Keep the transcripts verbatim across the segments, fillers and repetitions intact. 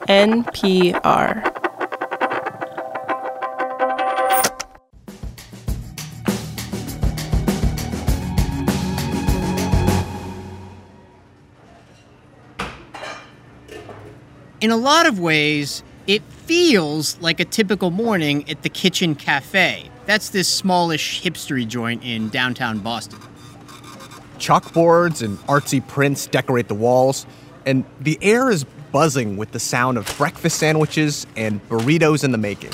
N P R. In a lot of ways, it feels like a typical morning at the Kitchen Cafe. That's this smallish hipstery joint in downtown Boston. Chalkboards and artsy prints decorate the walls, and the air is buzzing with the sound of breakfast sandwiches and burritos in the making.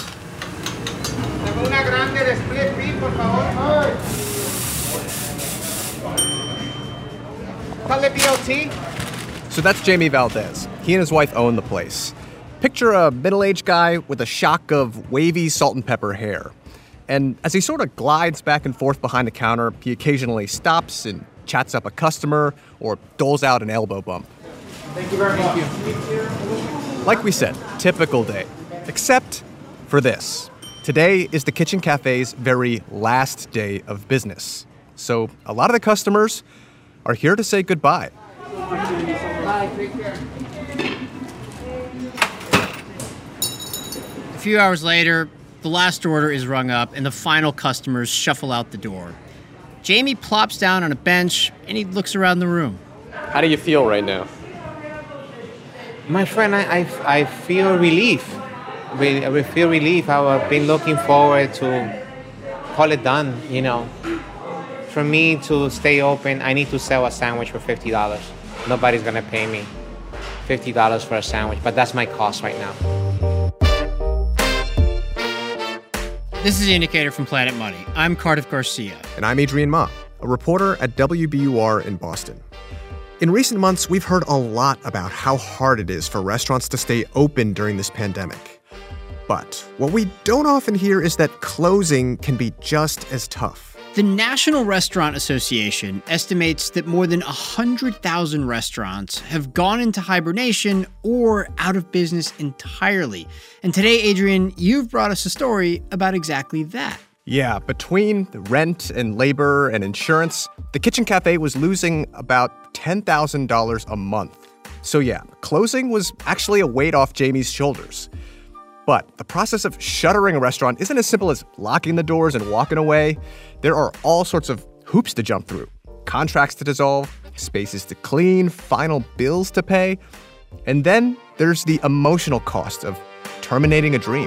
So that's Jamie Valdez. He and his wife own the place. Picture a middle-aged guy with a shock of wavy salt and pepper hair. And as he sort of glides back and forth behind the counter, he occasionally stops and chats up a customer or doles out an elbow bump. Thank you very much. Thank you. Like we said, typical day. Except for this. Today is the Kitchen Cafe's very last day of business. So a lot of the customers are here to say goodbye. Bye. Take care. A few hours later, the last order is rung up and the final customers shuffle out the door. Jamie plops down on a bench and he looks around the room. How do you feel right now? My friend, I, I, I feel relief. I feel relief. I've been looking forward to call it done, you know. For me to stay open, I need to sell a sandwich for fifty dollars. Nobody's going to pay me fifty dollars for a sandwich, but that's my cost right now. This is The Indicator from Planet Money. I'm Cardiff Garcia. And I'm Adrian Ma, a reporter at W B U R in Boston. In recent months, we've heard a lot about how hard it is for restaurants to stay open during this pandemic. But what we don't often hear is that closing can be just as tough. The National Restaurant Association estimates that more than one hundred thousand restaurants have gone into hibernation or out of business entirely. And today, Adrian, you've brought us a story about exactly that. Yeah, between the rent and labor and insurance, the Kitchen Cafe was losing about ten thousand dollars a month. So yeah, closing was actually a weight off Jamie's shoulders. But the process of shuttering a restaurant isn't as simple as locking the doors and walking away. There are all sorts of hoops to jump through. Contracts to dissolve, spaces to clean, final bills to pay. And then there's the emotional cost of terminating a dream.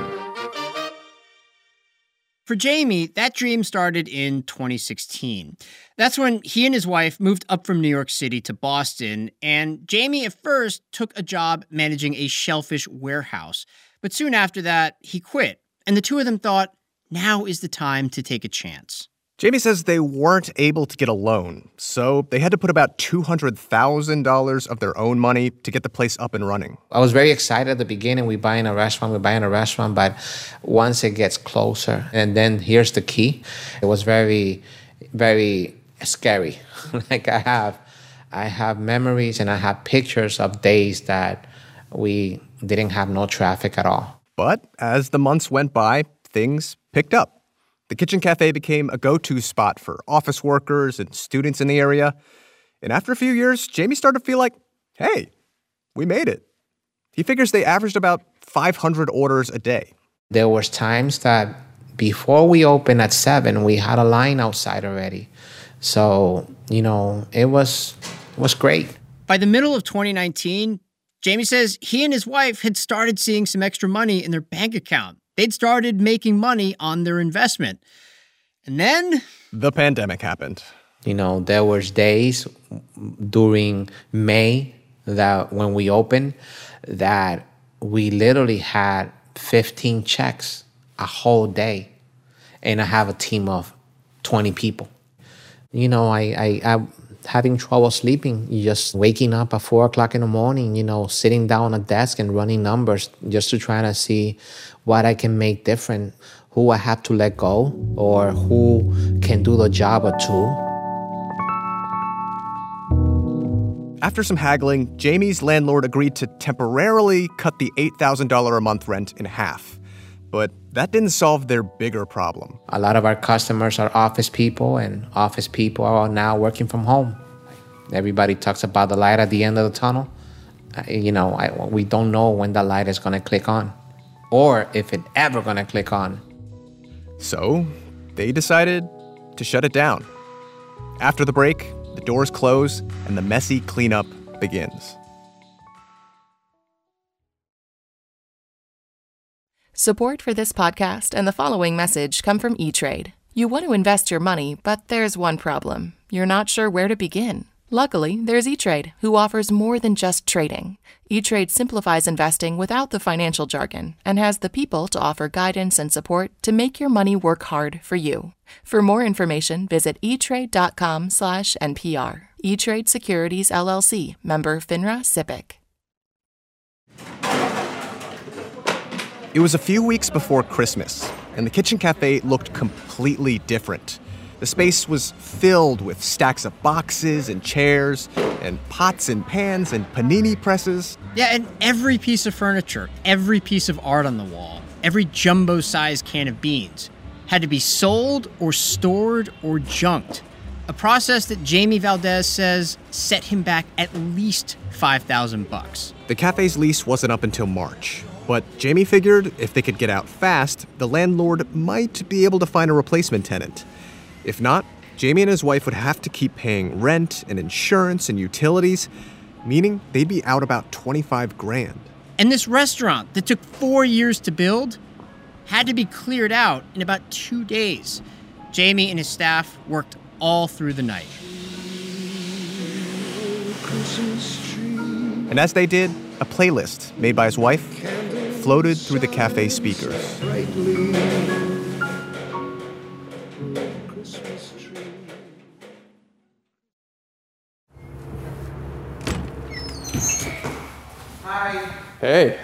For Jamie, that dream started in twenty sixteen. That's when he and his wife moved up from New York City to Boston, and Jamie at first took a job managing a shellfish warehouse. But soon after that, he quit, and the two of them thought, now is the time to take a chance. Jamie says they weren't able to get a loan, so they had to put about two hundred thousand dollars of their own money to get the place up and running. I was very excited at the beginning. We buy in a restaurant, we buy in a restaurant, but once it gets closer, and then here's the key, it was very, very scary. Like I have, I have memories and I have pictures of days that we didn't have no traffic at all. But as the months went by, things picked up. The Kitchen Cafe became a go-to spot for office workers and students in the area. And after a few years, Jamie started to feel like, hey, we made it. He figures they averaged about five hundred orders a day. There was times that before we opened at seven, we had a line outside already. So, you know, it was it was great. By the middle of twenty nineteen, Jamie says he and his wife had started seeing some extra money in their bank account. They'd started making money on their investment. And then the pandemic happened. You know, there was days during May that when we opened that we literally had fifteen checks a whole day. And I have a team of twenty people. You know, I, I, I'm having trouble sleeping, just waking up at four o'clock in the morning, you know, sitting down at a desk and running numbers just to try to see what I can make different, who I have to let go, or who can do the job or two. After some haggling, Jamie's landlord agreed to temporarily cut the eight thousand dollars a month rent in half. But that didn't solve their bigger problem. A lot of our customers are office people, and office people are now working from home. Everybody talks about the light at the end of the tunnel. You know, I, we don't know when the light is going to click on or if it ever going to click on. So they decided to shut it down. After the break, the doors close and the messy cleanup begins. Support for this podcast and the following message come from E-Trade. You want to invest your money, but there's one problem. You're not sure where to begin. Luckily, there's E-Trade, who offers more than just trading. E-Trade simplifies investing without the financial jargon and has the people to offer guidance and support to make your money work hard for you. For more information, visit etrade.com slash NPR. E-Trade Securities, L L C, member FINRA SIPC. It was a few weeks before Christmas, and the kitchen cafe looked completely different. The space was filled with stacks of boxes and chairs and pots and pans and panini presses. Yeah, and every piece of furniture, every piece of art on the wall, every jumbo-sized can of beans had to be sold or stored or junked. A process that Jamie Valdez says set him back at least five thousand bucks. The cafe's lease wasn't up until March, but Jamie figured if they could get out fast, the landlord might be able to find a replacement tenant. If not, Jamie and his wife would have to keep paying rent and insurance and utilities, meaning they'd be out about twenty-five grand. And this restaurant that took four years to build had to be cleared out in about two days. Jamie and his staff worked all through the night. And as they did, a playlist made by his wife floated through the cafe speakers. Hey.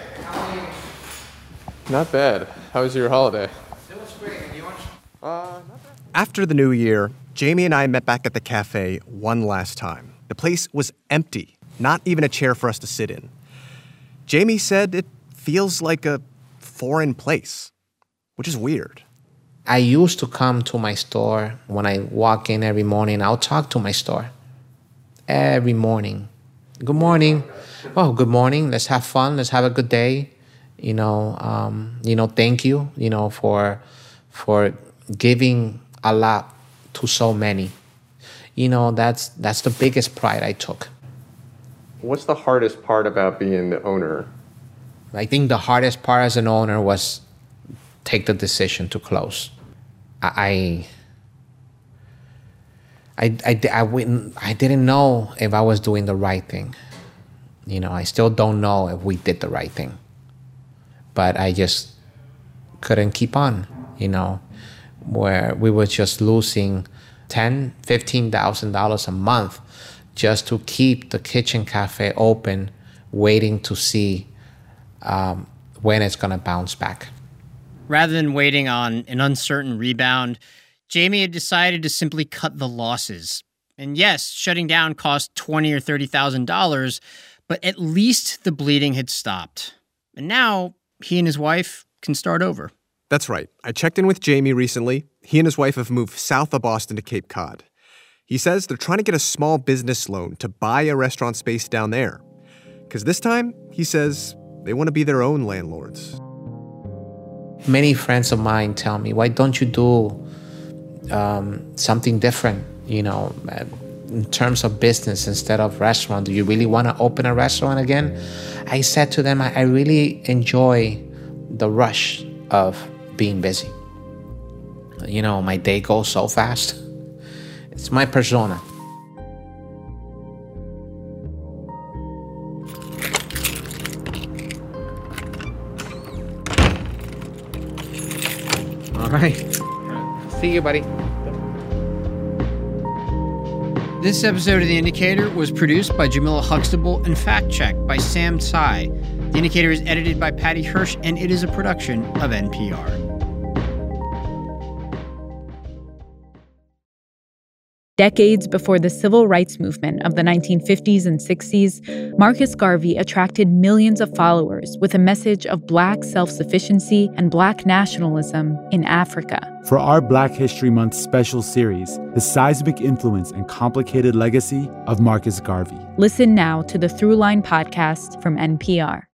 Not bad. How was your holiday? It was great. And yours? Uh, not bad. After the new year, Jamie and I met back at the cafe one last time. The place was empty, not even a chair for us to sit in. Jamie said it feels like a foreign place, which is weird. I used to come to my store when I walk in every morning. I'll talk to my store every morning. Good morning. Oh, good morning. Let's have fun. Let's have a good day. You know, um, you know, thank you, you know, for for giving a lot to so many. You know, that's that's the biggest pride I took. What's the hardest part about being the owner? I think the hardest part as an owner was take the decision to close. I I I, I, wouldn't, I didn't know if I was doing the right thing. You know, I still don't know if we did the right thing. But I just couldn't keep on, you know, where we were just losing ten thousand dollars, fifteen thousand dollars a month just to keep the kitchen cafe open, waiting to see um, when it's going to bounce back. Rather than waiting on an uncertain rebound, Jamie had decided to simply cut the losses. And yes, shutting down cost twenty thousand dollars or thirty thousand dollars, but at least the bleeding had stopped. And now he and his wife can start over. That's right. I checked in with Jamie recently. He and his wife have moved south of Boston to Cape Cod. He says they're trying to get a small business loan to buy a restaurant space down there. Because this time, he says, they want to be their own landlords. Many friends of mine tell me, why don't you do um, something different, you know, in terms of business instead of restaurant? Do you really want to open a restaurant again? I said to them, I, I really enjoy the rush of being busy. You know, my day goes so fast. It's my persona. All right. See you, buddy. This episode of The Indicator was produced by Jamila Huxtable and fact-checked by Sam Tsai. The Indicator is edited by Patty Hirsch, and it is a production of N P R. Decades before the civil rights movement of the nineteen fifties and sixties, Marcus Garvey attracted millions of followers with a message of Black self-sufficiency and Black nationalism in Africa. For our Black History Month special series, the seismic influence and complicated legacy of Marcus Garvey. Listen now to the Throughline podcast from N P R.